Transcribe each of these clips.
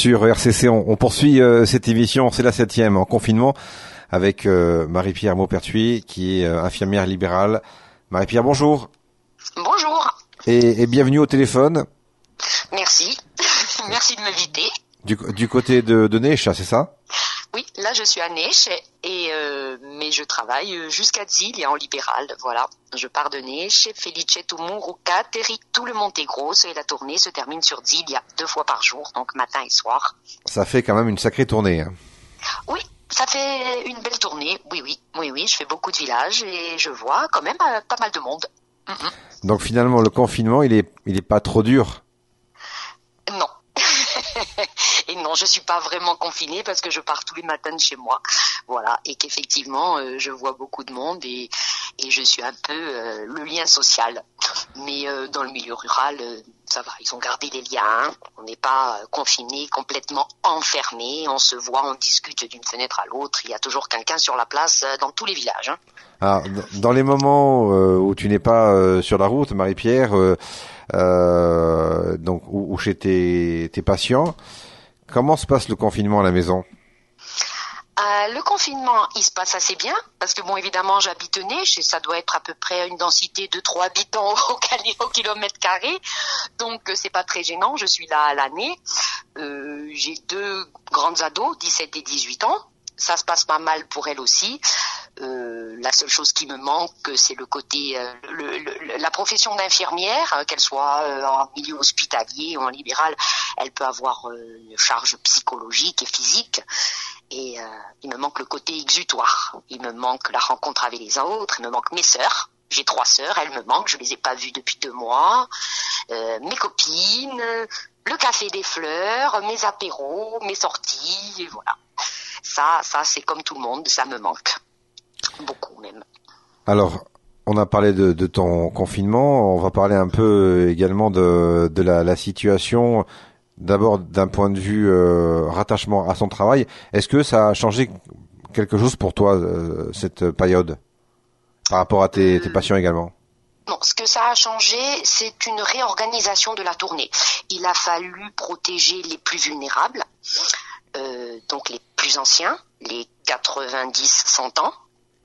Sur RCC, on poursuit cette émission, c'est la 7e en confinement, avec Marie-Pierre Maupertuis, qui est infirmière libérale. Marie-Pierre, bonjour. Bonjour. Et bienvenue au téléphone. Merci. Merci de m'inviter. Du côté de Neche, c'est ça? Oui, là je suis à Neche, mais je travaille jusqu'à Ziglia en libéral. Voilà, je pars de Neche, Felice, Ruca, Terric, tout le Montegrosso, et la tournée se termine sur Ziglia 2 fois par jour, donc matin et soir. Ça fait quand même une sacrée tournée. Hein. Oui, ça fait une belle tournée. Oui, je fais beaucoup de villages et je vois quand même pas mal de monde. Donc finalement, le confinement, il est pas trop dur. Non. Et non, je suis pas vraiment confinée parce que je pars tous les matins de chez moi. Voilà, et qu'effectivement, je vois beaucoup de monde et je suis un peu le lien social. Mais dans le milieu rural, ça va, ils ont gardé les liens. On n'est pas confiné, complètement enfermé. On se voit, on discute d'une fenêtre à l'autre. Il y a toujours quelqu'un sur la place dans tous les villages. Hein. Alors, dans les moments où tu n'es pas sur la route, Marie-Pierre, donc ou chez tes patients, comment se passe le confinement à la maison? Le confinement, il se passe assez bien, parce que bon, évidemment, j'habite Neche et ça doit être à peu près une densité de 3 habitants au kilomètre carré, donc c'est pas très gênant, je suis là à l'année. J'ai 2 grandes ados, 17 et 18 ans, ça se passe pas mal pour elles aussi. La seule chose qui me manque, c'est le côté, la profession d'infirmière, qu'elle soit en milieu hospitalier ou en libéral, elle peut avoir une charge psychologique et physique. Et il me manque le côté exutoire. Il me manque la rencontre avec les autres. Il me manque mes sœurs. J'ai 3 sœurs, elles me manquent. Je les ai pas vues depuis 2 mois. Mes copines, le café des fleurs, mes apéros, mes sorties, et voilà. Ça c'est comme tout le monde, ça me manque. Beaucoup même. Alors, on a parlé de ton confinement. On va parler un peu également de la situation. D'abord, d'un point de vue rattachement à son travail, est-ce que ça a changé quelque chose pour toi, cette période, par rapport à tes patients également? Non, ce que ça a changé, c'est une réorganisation de la tournée. Il a fallu protéger les plus vulnérables, donc les plus anciens, les 90-100 ans,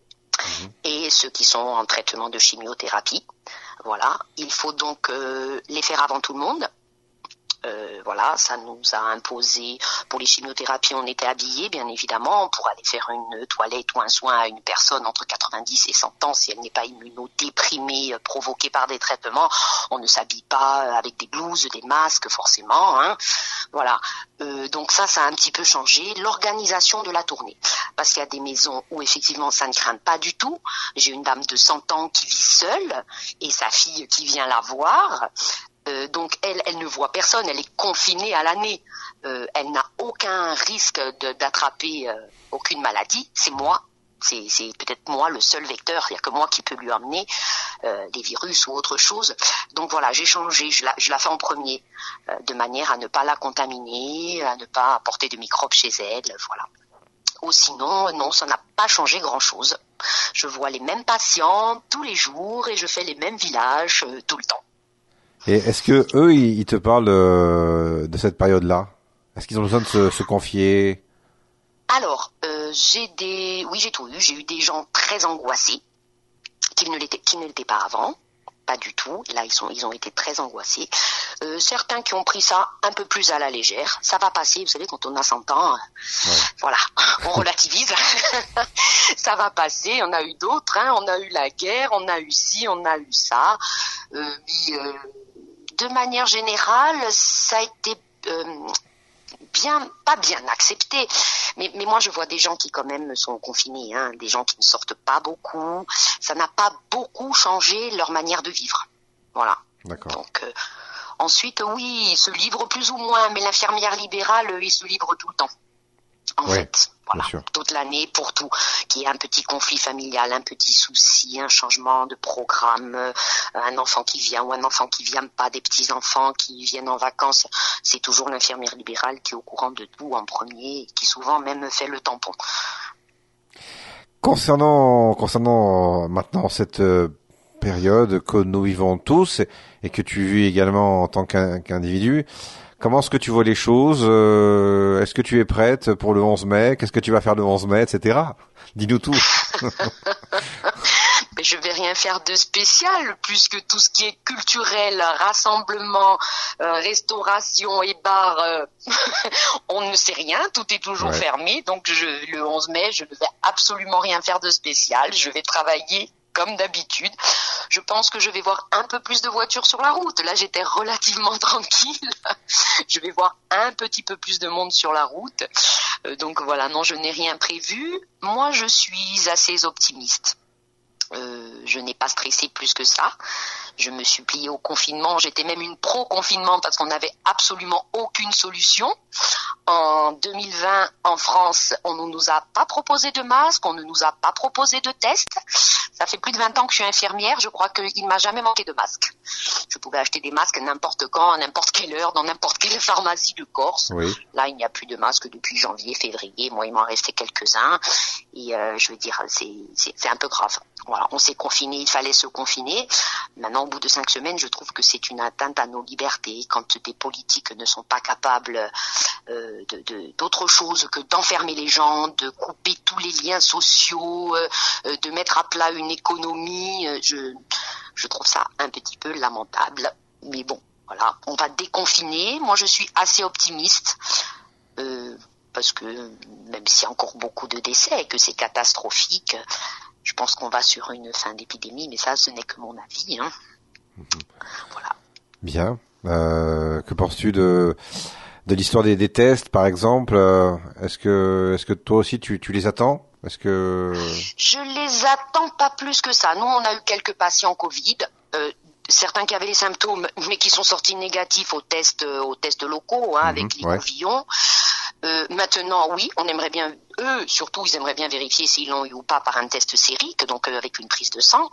et ceux qui sont en traitement de chimiothérapie. Voilà, il faut donc les faire avant tout le monde. Voilà, ça nous a imposé, pour les chimiothérapies, on était habillés, bien évidemment, pour aller faire une toilette ou un soin à une personne entre 90 et 100 ans, si elle n'est pas immunodéprimée, provoquée par des traitements, on ne s'habille pas avec des blouses, des masques, forcément, hein. Voilà. Donc ça a un petit peu changé l'organisation de la tournée. Parce qu'il y a des maisons où, effectivement, ça ne craint pas du tout. J'ai une dame de 100 ans qui vit seule, et sa fille qui vient la voir. Donc elle ne voit personne, elle est confinée à l'année. Elle n'a aucun risque d'attraper aucune maladie. C'est moi, c'est peut-être moi le seul vecteur. Il n'y a que moi qui peux lui emmener des virus ou autre chose. Donc voilà, j'ai changé, je la fais en premier, de manière à ne pas la contaminer, à ne pas apporter de microbes chez elle. Voilà. Ou sinon, non, ça n'a pas changé grand-chose. Je vois les mêmes patients tous les jours et je fais les mêmes villages tout le temps. Et est-ce que eux, ils te parlent de cette période-là? Est-ce qu'ils ont besoin de se confier? Alors, j'ai tout eu. J'ai eu des gens très angoissés, qui ne l'étaient pas avant, pas du tout. Là, ils ont été très angoissés. Certains qui ont pris ça un peu plus à la légère. Ça va passer, vous savez, quand on a 100 ans, ouais. Voilà, on relativise. Ça va passer. On a eu d'autres, hein. On a eu la guerre, on a eu ci, on a eu ça. De manière générale, ça a été pas bien accepté, mais moi je vois des gens qui quand même sont confinés, hein, des gens qui ne sortent pas beaucoup. Ça n'a pas beaucoup changé leur manière de vivre. Voilà. D'accord. Donc ensuite, oui, ils se livrent plus ou moins, mais l'infirmière libérale, ils se livrent tout le temps. En fait, voilà, toute l'année pour tout, qu'il y ait un petit conflit familial, un petit souci, un changement de programme, un enfant qui vient ou un enfant qui vient pas, des petits enfants qui viennent en vacances, c'est toujours l'infirmière libérale qui est au courant de tout en premier, et qui souvent même fait le tampon. Concernant maintenant cette période que nous vivons tous et que tu vis également en tant qu'individu, Comment est-ce que tu vois les choses? Est-ce que tu es prête pour le 11 mai? Qu'est-ce que tu vas faire le 11 mai, etc. Dis-nous tout. Mais je vais rien faire de spécial puisque tout ce qui est culturel, rassemblement, restauration et bar, on ne sait rien, tout est toujours fermé. Donc le 11 mai, je ne vais absolument rien faire de spécial. Je vais travailler comme d'habitude. Je pense que je vais voir un peu plus de voitures sur la route. Là, j'étais relativement tranquille. Je vais voir un petit peu plus de monde sur la route. Donc voilà, non, je n'ai rien prévu. Moi, je suis assez optimiste. Je n'ai pas stressé plus que ça. Je me suis pliée au confinement. J'étais même une pro-confinement parce qu'on n'avait absolument aucune solution. En 2020, en France, on ne nous a pas proposé de masque, on ne nous a pas proposé de test. Ça fait plus de 20 ans que je suis infirmière. Je crois qu'il ne m'a jamais manqué de masque. Je pouvais acheter des masques n'importe quand, à n'importe quelle heure, dans n'importe quelle pharmacie de Corse. Oui. Là, il n'y a plus de masques depuis janvier, février. Moi, il m'en restait quelques-uns. Et je veux dire, c'est un peu grave. Voilà, on s'est confiné, il fallait se confiner. Maintenant, au bout de 5 semaines, je trouve que c'est une atteinte à nos libertés. Quand des politiques ne sont pas capables d'autre chose que d'enfermer les gens, de couper tous les liens sociaux, de mettre à plat une économie, je trouve ça un petit peu lamentable. Mais bon, voilà, on va déconfiner. Moi, je suis assez optimiste. Parce que même s'il y a encore beaucoup de décès et que c'est catastrophique, je pense qu'on va sur une fin d'épidémie, mais ça, ce n'est que mon avis. Hein. Voilà. Bien. Que penses-tu de l'histoire des tests, par exemple? Est-ce que toi aussi tu les attends? Est-ce que je les attends pas plus que ça. Nous, on a eu quelques patients Covid. Certains qui avaient les symptômes, mais qui sont sortis négatifs aux tests locaux, avec les couvillons. Maintenant, oui, on aimerait bien, eux, surtout, ils aimeraient bien vérifier s'ils l'ont eu ou pas par un test sérique, donc avec une prise de sang.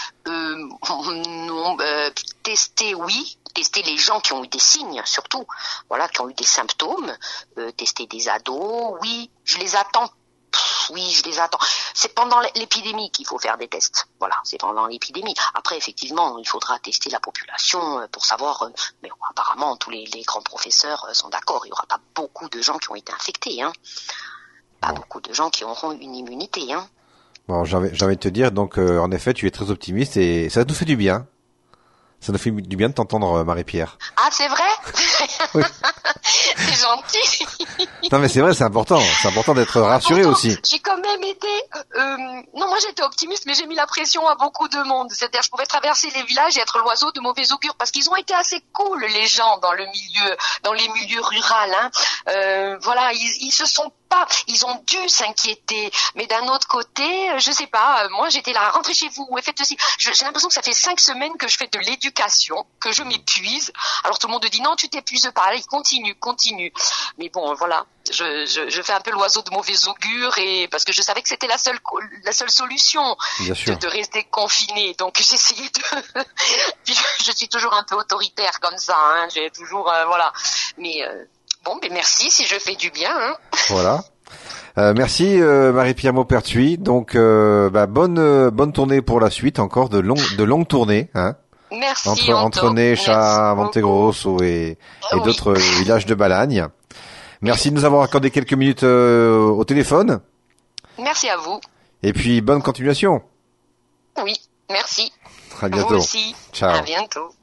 Tester, oui, tester les gens qui ont eu des signes, surtout, voilà, qui ont eu des symptômes, tester des ados, oui, je les attends. Oui, je les attends. C'est pendant l'épidémie qu'il faut faire des tests. Voilà, c'est pendant l'épidémie. Après, effectivement, il faudra tester la population pour savoir. Mais apparemment, tous les grands professeurs sont d'accord. Il n'y aura pas beaucoup de gens qui ont été infectés. Pas beaucoup de gens qui auront une immunité. Bon, j'ai envie de te dire, donc, en effet, tu es très optimiste et ça nous fait du bien. Ça nous fait du bien de t'entendre, Marie-Pierre. Ah, c'est vrai? Oui. C'est gentil. Non, mais c'est vrai, c'est important. C'est important d'être rassuré aussi. J'ai quand même été... non, moi j'étais optimiste, mais j'ai mis la pression à beaucoup de monde. C'est-à-dire, je pouvais traverser les villages et être l'oiseau de mauvais augure, parce qu'ils ont été assez cool, les gens, dans les milieux ruraux. Voilà, ils se sont pas, ils ont dû s'inquiéter. Mais d'un autre côté, je sais pas, moi j'étais là, rentrez chez vous, faites ceci. J'ai l'impression que ça fait 5 semaines que je fais de l'éducation, que je m'épuise. Alors tout le monde dit non, tu t'épuises pas, allez, continue. Mais bon, voilà, je fais un peu l'oiseau de mauvais augure et parce que je savais que c'était la seule solution de rester confiné. Donc j'ai essayé de, je suis toujours un peu autoritaire comme ça, j'ai toujours voilà. Mais bon, ben merci si je fais du bien. Voilà. Merci Marie-Pierre Maupertuis. Donc bonne tournée pour la suite, encore de longues tournées. Merci entre Necha, Montegrosso et d'autres villages de Balagne. Merci de nous avoir accordé quelques minutes au téléphone. Merci à vous. Et puis bonne continuation. Oui, merci. À bientôt. Vous aussi. Ciao. À bientôt.